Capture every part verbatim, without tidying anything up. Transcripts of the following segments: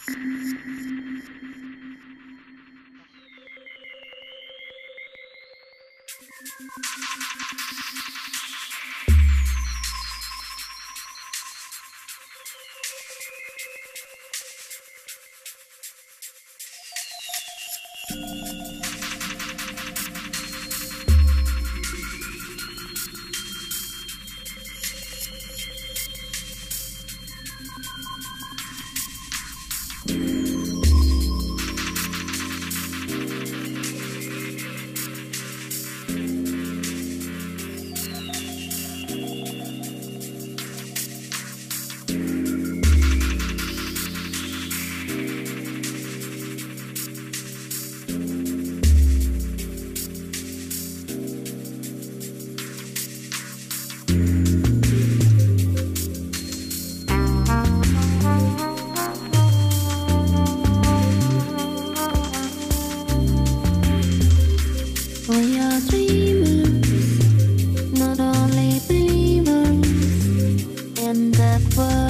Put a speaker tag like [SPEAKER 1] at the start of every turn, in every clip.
[SPEAKER 1] We are dreamers, not only believers in that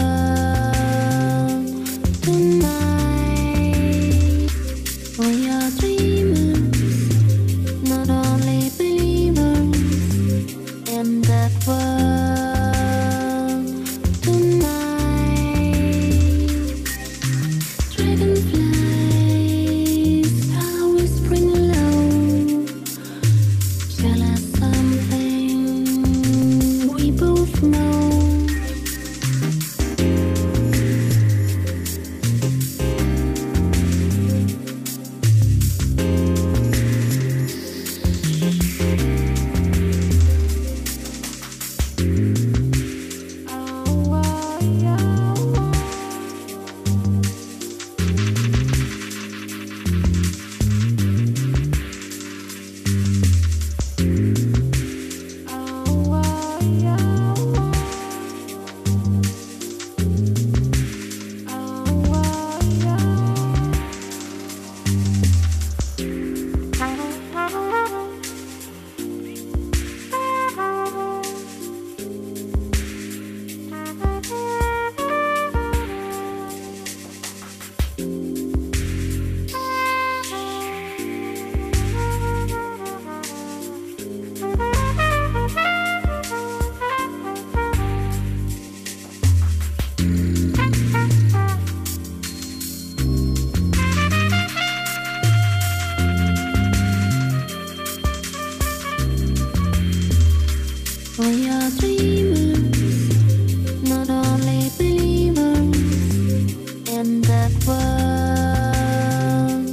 [SPEAKER 1] world tonight. We are dreamers, not only believers in that world tonight. Dragonflies are whispering low. Tell us something we both know. We are dreamers, not only believers in that world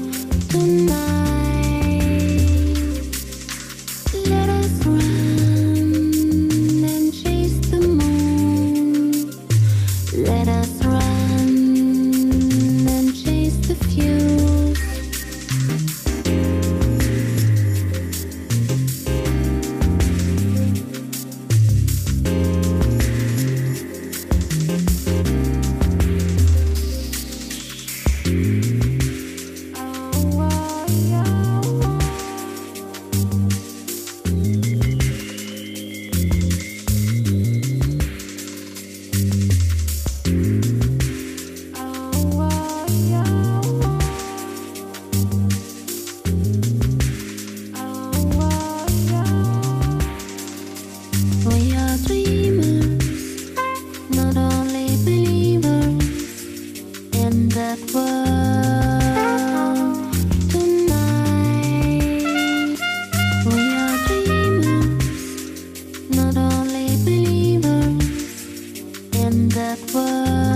[SPEAKER 1] tonight. Let us run and chase the moon. Let us run and chase the fuse. We are dreamers, not only believers in that world tonight. We are dreamers, not only believers in that world.